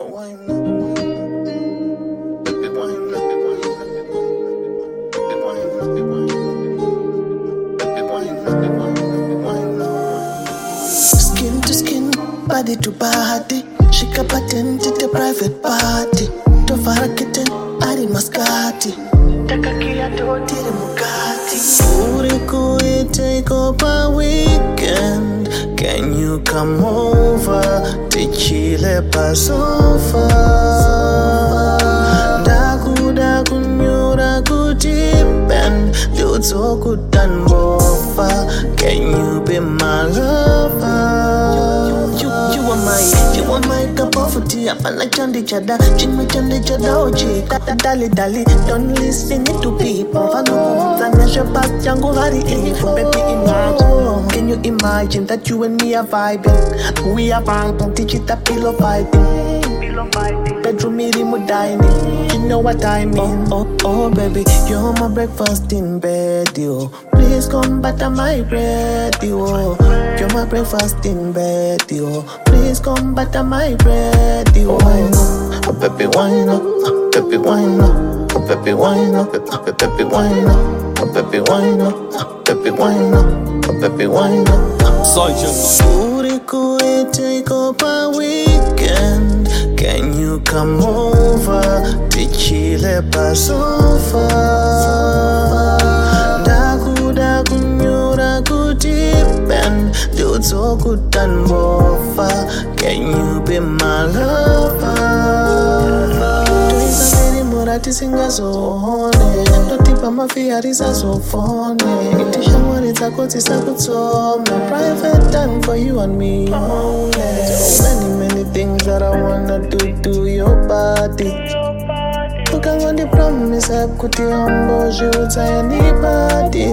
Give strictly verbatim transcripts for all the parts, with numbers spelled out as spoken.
Skin to skin, body to body. Shika patent to the private party. Tovara kitten, Ari Mascati. Taka kia doti the Mugatti. Uriku take up a weekend. Can you come over to Chile Pasofa? Daku daku nyura ku depend. Jutsu kutan bofa. Can you be my lover? You, you are my, you are my cup of tea. I feel like Chandi Chada, Chimmy Chandi Chada, Oji, Dali Dali. Don't listen it to people. Follow Zanesha Past Jango Hari. Baby, imagine. Can you imagine that you and me are vibing? We are vibing, teach it a pillow fighting. Bedroom meeting, we're dining. You know what I mean? Oh, oh, oh, baby, you're my breakfast in bed, yo. Please come butter my bread, yo. You're my breakfast in bed, yo. Please come butter my bread, yo. Oh, baby, wine up, oh, baby, wine up, oh, baby, wine up, oh, baby, wine up, oh, baby, wine up, oh, baby, wine up, oh, baby, wine up. Uriku take up a weekend. Can you come over to Chile Pasofa? Daku daku nyura ku depend. Jutsu kutan bofa. Can you be my lover? Murati singa so hone. Totipa mafia risa so phone. Itisha mwarita koti sakutome. Private time for you and me only. So many many things that I wanna do to your body. Look at what the promise I could humble you to anybody.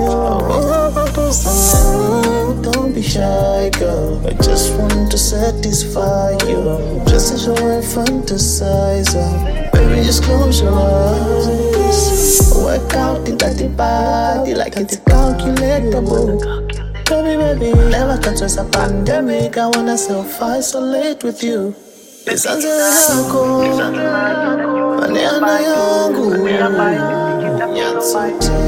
Don't be shy, girl. I just want to satisfy you. Just as I fantasize. Baby, just close your eyes. Work out the dirty body like it's calculatable. Baby, baby, never catch us a pandemic. I wanna self-isolate with you. Lisanze yako, maneno yangu, yatsute.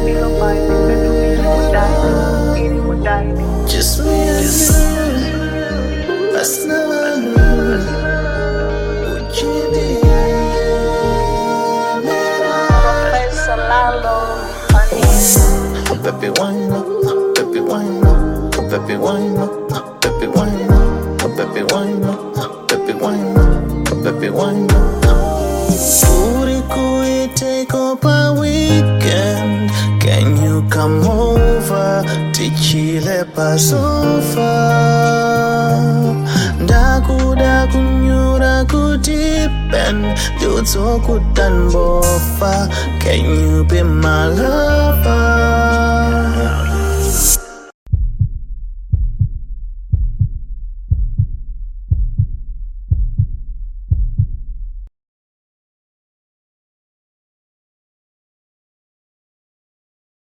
Just me and you, that's never new. Uchidi, oh, baby, wine up, oh, baby, wine up, oh, baby, wine up, oh, baby, wine up, oh, baby, wine up. Baby, wine up, baby, wine up. Uriku take up a weekend. Can you come over to Chile Pasofa? Daku daku nyura ku depend. Jutsu kutan bofa. Can you be my lover?